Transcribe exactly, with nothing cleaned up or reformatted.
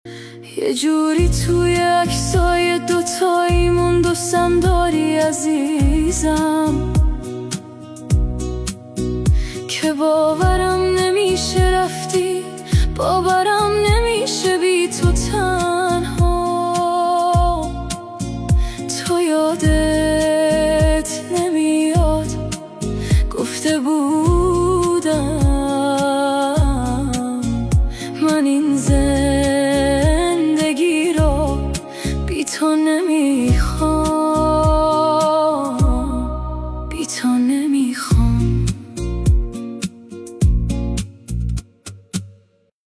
یه جوری توی عکسای دوتایی موندوستم داری عزیزم که باورم نمیشه رفتی، باورم نمیشه بی تو تنها. تو یادت نمیاد گفته بودم من این زندگی رو بی تو نمیخوام.